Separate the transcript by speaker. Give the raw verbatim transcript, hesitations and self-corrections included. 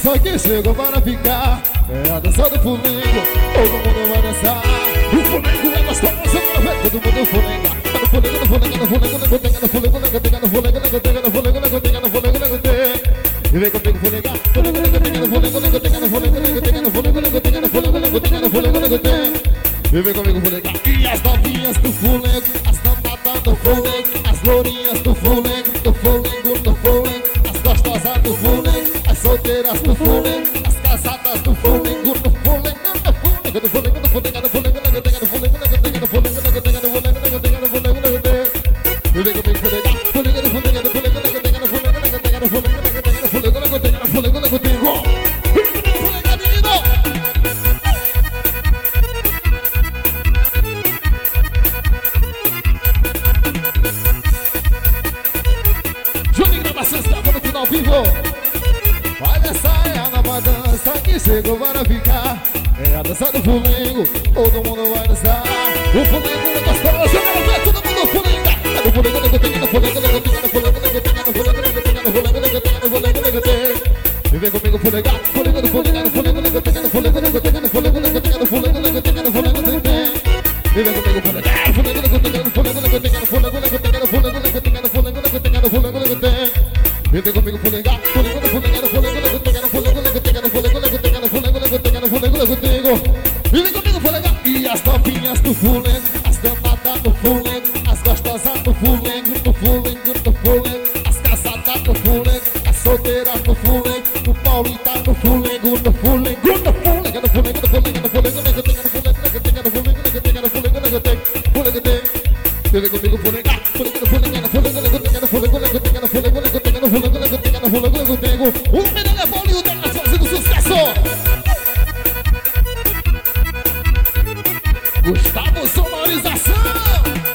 Speaker 1: dança que chegou para ficar. É a dança do fulengo, todo mundo vai dançar. O fulengo é gostoso, para ver todo mundo fulenga. No fulengo, no fulengo, no fulengo, no fulengo, no fulengo, no fulengo, no fulengo, no fulengo, no fulengo, no fulengo, no fulengo, no fulengo. E vem comigo fulengar. Fulengo, no fulengo, no fulengo, no fulengo, no fulengo, no fulengo, no fulengo, no fulengo, no fulengo, no fulengo, no fulengo. E vem comigo fulengar. E as novinhas do fulengo, as damadas do fulengo, as lourinhas do fulengo, do fulengo, do fulengo, as gostosas do fulengo, as solteiras do fulengo, as casadas do fulengo, do fulengo, do fulengo, do fulengo, do fulengo, do fulengo, do fulengo, do fulengo, do fulengo, do fulengo, do fulengo, do fulengo, do fulengo, do fulengo, do fulengo. E vem comigo fulengar. Fulengo, do fulengo, do fulengo, do fulengo, do fulengo, do fulengo, do fulengo, do fulengo, do fulengo, do fulengo, do fulengo, do fulengo. Fulengar, menino! No final vivo. Olha essa é a nova dança que chegou para ficar. É a dança do fulengo, todo mundo vai dançar. O fulengo é gostoso, eu quero ver todo mundo fulenga. É do fulengo, nego tem, no fulengo, nego tem, no fulengo, nego tem, no fulengo, nego tem, no fulengo, nego tem, no fulengo, nego tem. E vem comigo fulengar. Fulengo do fulengo, no fulengo, nego tem, no fulengo, nego tem, no fulengo, nego tem, no fulengo, nego tem, no fulengo, nego tem. E vem comigo fulengar. Fulengo, nego tem, no fulengo, nego tem, no fulengo, nego tem, no fulengo, nego tem, no fulengo, nego tem, no fulengo, nego tem. E vem comigo fulengar. Fulengo, no fulengo, no fulengo, nego tem, no fulengo, nego tem, no fulengo, nego tem, no fulengo, nego tem, no fulengo, nego tem. E vem comigo fulengar. E as novinhas do fulengo, as damadas do fulengo, as gostosas do fulengo, do fulengo, do fulengo, as casadas do fulengo, as solteiras do fulengo, o paulita do fulengo, do fulengo, do fulengo, do fulengo, do fulengo, do fulengo, nego tem, no fulengo, nego tem, no fulengo, nego tem, no fulengo, nego tem, fulengo tem. E vem comigo fulengar. Fulengo, no fulengo, no fulengo, nego tem, no fulengo, nego tem, no fulengo, nego tem, no fulengo, nego tem, no fulengo, nego tem. O melhor é Paulinho, tem a fase do sucesso. Gustavo Sonorização.